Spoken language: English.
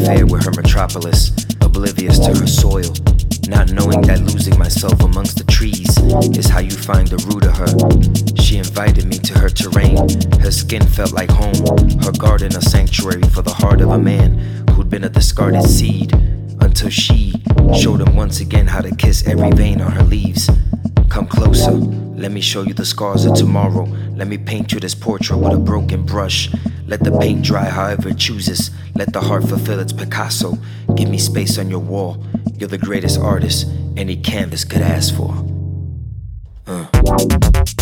affair with her metropolis, oblivious to her soil, not knowing that losing myself amongst the trees is how you find the root of her. She invited me to her terrain. Her skin felt like home, her garden a sanctuary for the heart of a man who'd been a discarded seed, until she showed him once again how to kiss every vein on her leaves. Come closer, let me show you the scars of tomorrow. Let me paint you this portrait with a broken brush. Let the paint dry however it chooses. Let the heart fulfill its Picasso. Give me space on your wall. You're the greatest artist any canvas could ask for.